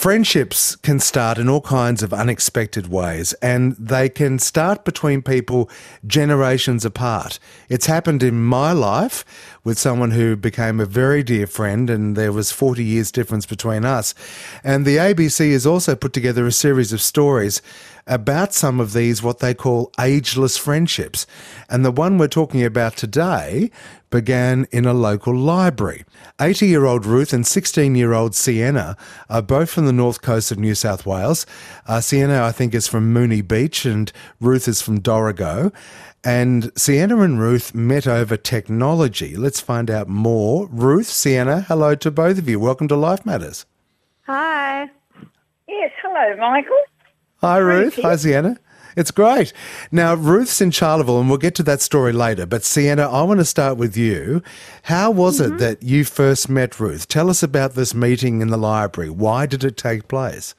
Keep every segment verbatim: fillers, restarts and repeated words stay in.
Friendships can start in all kinds of unexpected ways, and they can start between people generations apart. It's happened in my life with someone who became a very dear friend, and there was forty years difference between us. And the A B C has also put together a series of stories about some of these, what they call ageless friendships. And the one we're talking about today began in a local library. eighty-year-old Ruth and sixteen-year-old Sienna are both from the north coast of New South Wales. Uh, Sienna, I think, is from Moonee Beach, and Ruth is from Dorrigo. And Sienna and Ruth met over technology. Let's find out more. Ruth, Sienna, hello to both of you. Welcome to Life Matters. Hi. Yes, hello, Michael. Hi, Ruth. Hi, Sienna. It's great. Now, Ruth's in Charleville, and we'll get to that story later. But, Sienna, I want to start with you. How was mm-hmm. it that you first met Ruth? Tell us about this meeting in the library. Why did it take place?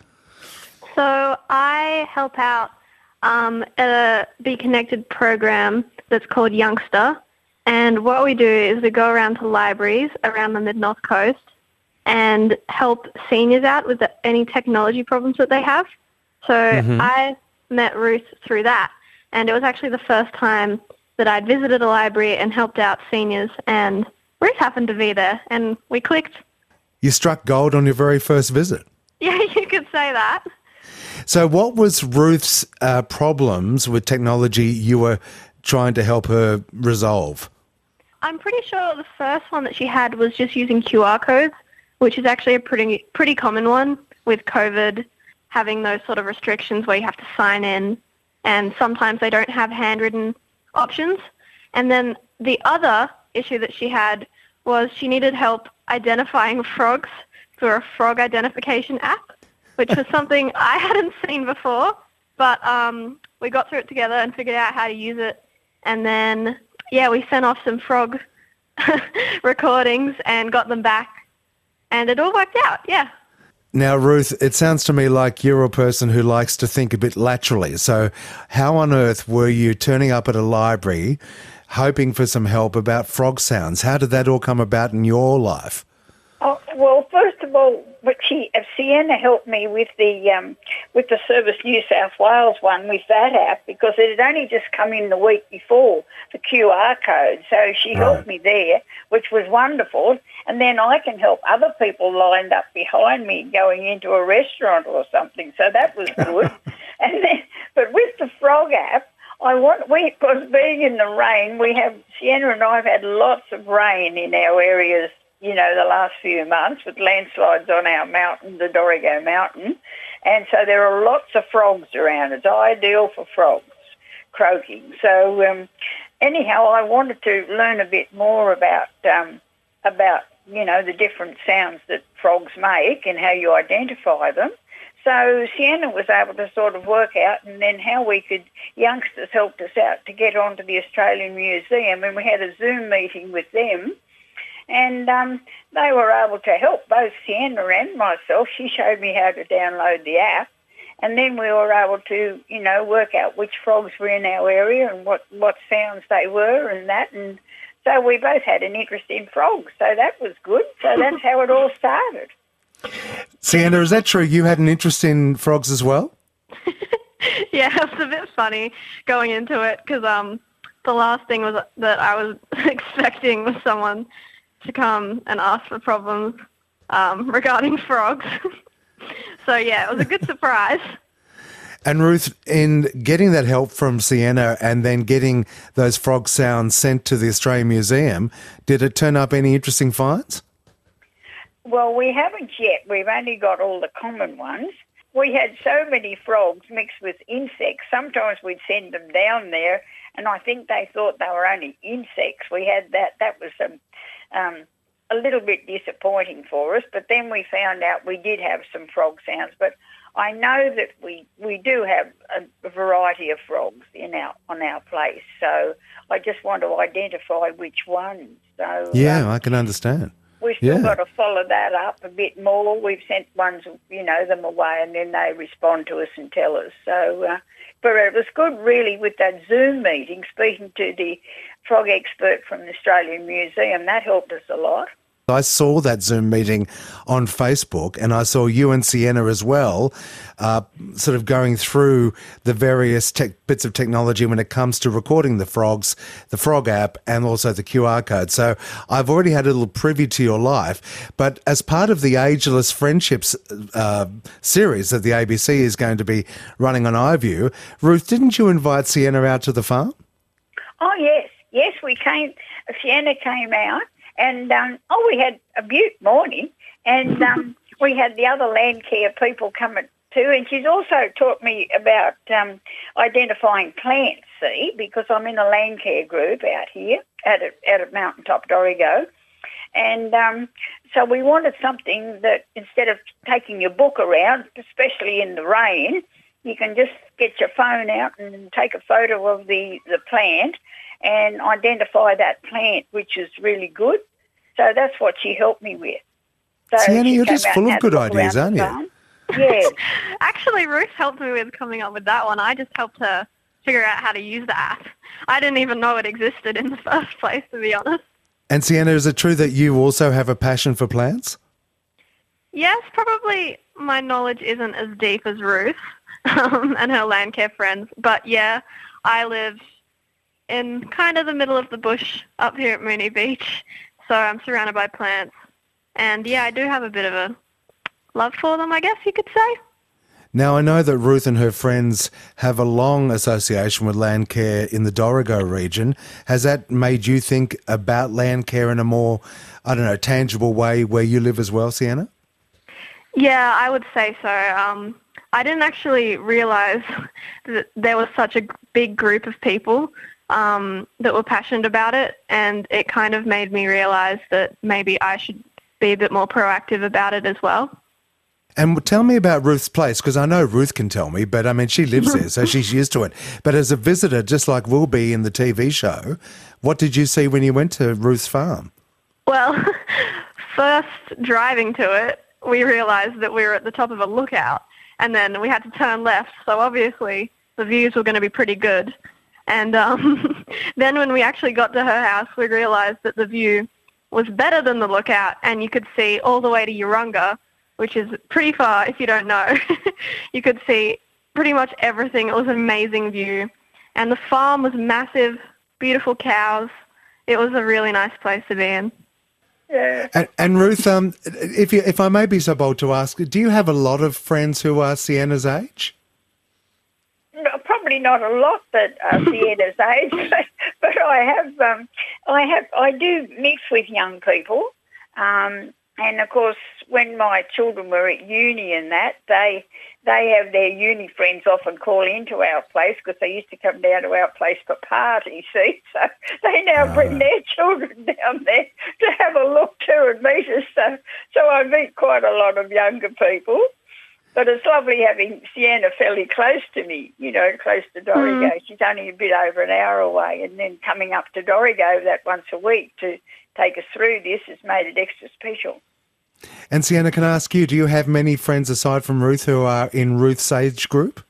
So I help out um, at a Be Connected program that's called Youngster. And what we do is we go around to libraries around the Mid-North Coast and help seniors out with the, any technology problems that they have. So mm-hmm. I met Ruth through that, and it was actually the first time that I'd visited a library and helped out seniors, and Ruth happened to be there, and we clicked. You struck gold on your very first visit. Yeah, you could say that. So what was Ruth's uh, problems with technology you were trying to help her resolve? I'm pretty sure the first one that she had was just using Q R codes, which is actually a pretty pretty common one with COVID, having those sort of restrictions where you have to sign in, and sometimes they don't have handwritten options. And then the other issue that she had was she needed help identifying frogs through a frog identification app, which was something I hadn't seen before, but um, we got through it together and figured out how to use it. And then, yeah, we sent off some frog recordings and got them back, and it all worked out, yeah. Now, Ruth, it sounds to me like you're a person who likes to think a bit laterally. So how on earth were you turning up at a library hoping for some help about frog sounds? How did that all come about in your life? Oh, well, first of all, but she, uh, Sienna helped me with the um, with the Service New South Wales one with that app, because it had only just come in the week before, the Q R code. So she helped right. me there, which was wonderful. And then I can help other people lined up behind me going into a restaurant or something. So that was good. and then, but with the frog app, I want we because being in the rain, we have Sienna and I have had lots of rain in our areas, you know, the last few months with landslides on our mountain, the Dorrigo Mountain. And so there are lots of frogs around. It's ideal for frogs croaking. So um, anyhow, I wanted to learn a bit more about um, about, you know, the different sounds that frogs make and how you identify them. So Sienna was able to sort of work out, and then how we could, youngsters helped us out to get onto the Australian Museum, and we had a Zoom meeting with them. And um, they were able to help both Sienna and myself. She showed me how to download the app. And then we were able to, you know, work out which frogs were in our area and what, what sounds they were and that. And so we both had an interest in frogs. So that was good. So that's how it all started. Sienna, is that true? You had an interest in frogs as well? Yeah, it was a bit funny going into it because um, the last thing was that I was expecting was someone to come and ask for problems um, regarding frogs. So, yeah, it was a good surprise. And Ruth, in getting that help from Sienna and then getting those frog sounds sent to the Australian Museum, did it turn up any interesting finds? Well, we haven't yet. We've only got all the common ones. We had so many frogs mixed with insects. Sometimes we'd send them down there, and I think they thought they were only insects. We had that. That was some, um, a little bit disappointing for us, but then we found out we did have some frog sounds. But I know that we, we do have a, a variety of frogs in our on our place, so I just want to identify which ones. So yeah, um, I can understand. We've still yeah. got to follow that up a bit more. We've sent ones, you know, them away, and then they respond to us and tell us. So, uh, but it was good, really, with that Zoom meeting, speaking to the frog expert from the Australian Museum. That helped us a lot. I saw that Zoom meeting on Facebook, and I saw you and Sienna as well, uh, sort of going through the various tech, bits of technology when it comes to recording the frogs, the Frog app, and also the Q R code. So I've already had a little preview to your life, but as part of the Ageless Friendships uh, series that the A B C is going to be running on iView, Ruth, didn't you invite Sienna out to the farm? Oh, yes. Yes, we came, Sienna came out, and, um, oh, we had a beaut morning, and um, we had the other land care people coming too, and she's also taught me about um, identifying plants, see, because I'm in a land care group out here out at, out at Mountaintop Dorrigo, and um, so we wanted something that instead of taking your book around, especially in the rain, you can just get your phone out and take a photo of the, the plant and identify that plant, which is really good. So that's what she helped me with. So Sienna, she you're came just out full and of had good a look ideas, around aren't the you? farm. Yeah. Actually, Ruth helped me with coming up with that one. I just helped her figure out how to use the app. I didn't even know it existed in the first place, to be honest. And Sienna, is it true that you also have a passion for plants? Yes, probably my knowledge isn't as deep as Ruth um, and her land care friends. But yeah, I live in kind of the middle of the bush up here at Moonee Beach, so I'm surrounded by plants. And yeah, I do have a bit of a love for them, I guess you could say. Now, I know that Ruth and her friends have a long association with land care in the Dorrigo region. Has that made you think about land care in a more, I don't know, tangible way where you live as well, Sienna? Yeah, I would say so. Um, I didn't actually realise that there was such a big group of people um, that were passionate about it, and it kind of made me realise that maybe I should be a bit more proactive about it as well. And tell me about Ruth's place, because I know Ruth can tell me, but I mean, she lives there, so she's used to it. But as a visitor, just like we'll be in the T V show, what did you see when you went to Ruth's farm? Well, first driving to it, we realised that we were at the top of a lookout, and then we had to turn left, so obviously the views were going to be pretty good. And um, then when we actually got to her house, we realised that the view was better than the lookout, and you could see all the way to Urunga, which is pretty far if you don't know. You could see pretty much everything. It was an amazing view. And the farm was massive, beautiful cows. It was a really nice place to be in. Yeah. And, and Ruth, um, if you, if I may be so bold to ask, do you have a lot of friends who are Sienna's age? No, probably not a lot that are Sienna's age, but, but I have, um, I have, I do mix with young people. Um, And, of course, when my children were at uni and that, they they have their uni friends often call into our place because they used to come down to our place for parties, see? So they now Oh. bring their children down there to have a look too and meet us. So, so I meet quite a lot of younger people. But it's lovely having Sienna fairly close to me, you know, close to Dorrigo. Mm. She's only a bit over an hour away, and then coming up to Dorrigo that once a week to take us through this has made it extra special. And Sienna, can I ask you, do you have many friends aside from Ruth who are in Ruth's age group?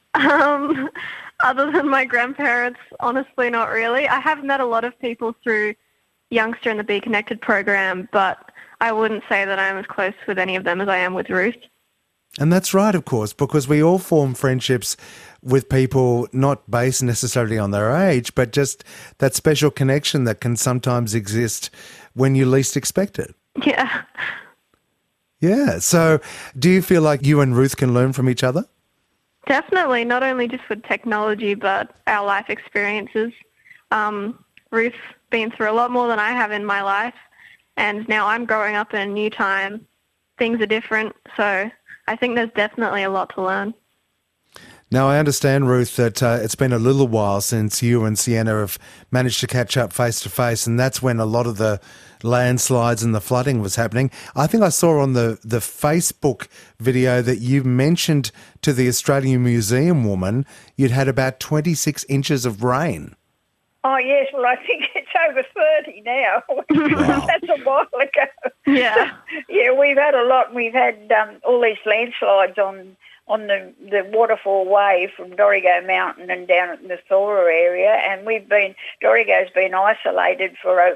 Um, other than my grandparents, honestly, not really. I have met a lot of people through Youngster and the Be Connected program, but I wouldn't say that I'm as close with any of them as I am with Ruth. And that's right, of course, because we all form friendships with people not based necessarily on their age, but just that special connection that can sometimes exist when you least expect it. Yeah. Yeah. So do you feel like you and Ruth can learn from each other? Definitely, not only just with technology, but our life experiences. Um, Ruth's been through a lot more than I have in my life, and now I'm growing up in a new time. Things are different, so I think there's definitely a lot to learn. Now, I understand, Ruth, that uh, it's been a little while since you and Sienna have managed to catch up face to face, and that's when a lot of the landslides and the flooding was happening. I think I saw on the, the Facebook video that you mentioned to the Australian Museum woman you'd had about twenty-six inches of rain. Oh, yes. Well, I think it's over thirty now. Wow. That's a while ago. Yeah. Yeah, we've had a lot. We've had um, all these landslides on on the, the waterfall way from Dorrigo Mountain and down in the Thora area, and we've been, Dorrigo's been isolated for over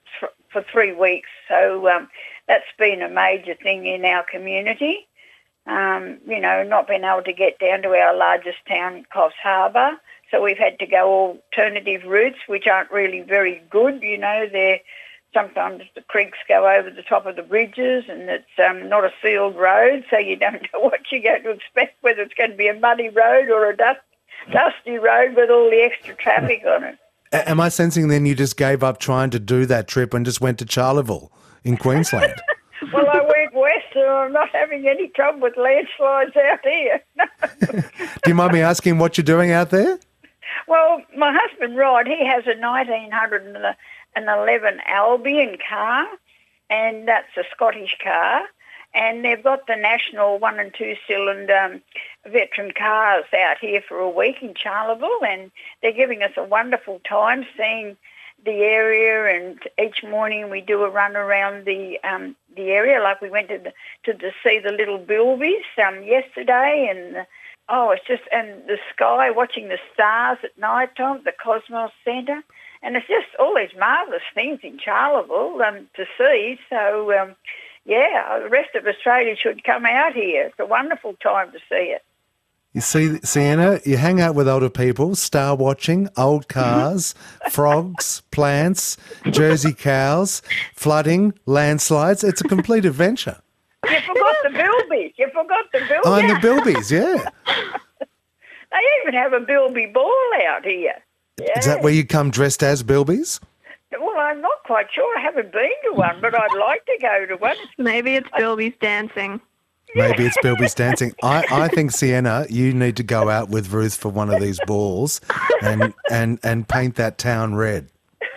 th- for three weeks. So um, that's been a major thing in our community. Um, you know, not being able to get down to our largest town, Coffs Harbour. So we've had to go alternative routes, which aren't really very good. You know, they're sometimes the creeks go over the top of the bridges, and it's um, not a sealed road, so you don't know what you're going to expect, whether it's going to be a muddy road or a dust, dusty road with all the extra traffic on it. A- am I sensing then you just gave up trying to do that trip and just went to Charleville in Queensland? Well, I went west, and I'm not having any trouble with landslides out here. Do you mind me asking what you're doing out there? Well, my husband Rod, he has a nineteen eleven Albion car, and that's a Scottish car, and they've got the national one and two cylinder um, veteran cars out here for a week in Charleville, and they're giving us a wonderful time seeing the area, and each morning we do a run around the um, the area, like we went to the, to the, see the little bilbies um, yesterday, and the, oh, it's just, and the sky, watching the stars at night time, the Cosmos Centre, and it's just all these marvellous things in Charleville um, to see. So, um, yeah, the rest of Australia should come out here. It's a wonderful time to see it. You see, Sienna, you hang out with older people, star watching, old cars, frogs, plants, Jersey cows, flooding, landslides. It's a complete adventure. You forgot the bilbies. You forgot the bilbies. Oh, and the bilbies, yeah. They even have a bilby ball out here. Yeah. Is that where you come dressed as bilbies? Well, I'm not quite sure. I haven't been to one, but I'd like to go to one. Maybe it's Bilby's dancing. Maybe it's Bilby's dancing. I, I think, Sienna, you need to go out with Ruth for one of these balls and, and, and paint that town red.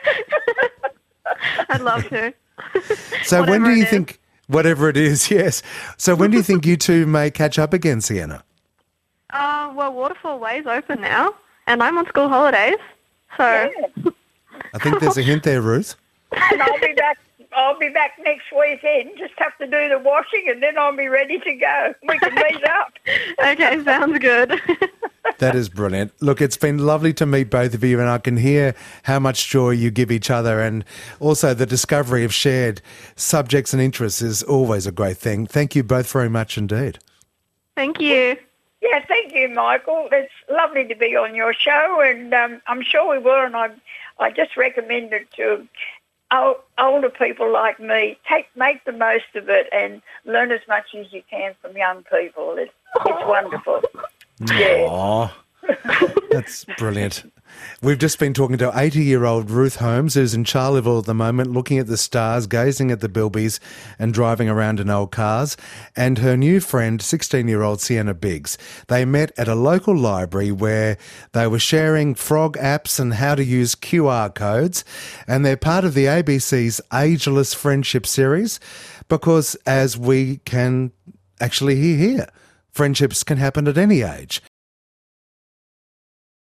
I'd love to. So when do Whatever you it think, whatever it is, yes. So when do you think you two may catch up again, Sienna? Uh, well, Waterfall Way's open now, and I'm on school holidays, so... Yeah. I think there's a hint there, Ruth. And I'll be back. I'll be back next weekend. Just have to do the washing, and then I'll be ready to go. We can meet up. Okay, sounds good. That is brilliant. Look, it's been lovely to meet both of you, and I can hear how much joy you give each other, and also the discovery of shared subjects and interests is always a great thing. Thank you both very much indeed. Thank you. Yeah, thank you, Michael. It's lovely to be on your show, and um, I'm sure we will, and I I just recommend it to old, older people like me. Take Make the most of it and learn as much as you can from young people. It's, it's wonderful. Yeah. Aw, that's brilliant. We've just been talking to eighty-year-old Ruth Holmes, who's in Charleville at the moment, looking at the stars, gazing at the bilbies and driving around in old cars, and her new friend, sixteen-year-old Sienna Biggs. They met at a local library where they were sharing frog apps and how to use Q R codes, and they're part of the A B C's Ageless Friendship series because, as we can actually hear here, friendships can happen at any age.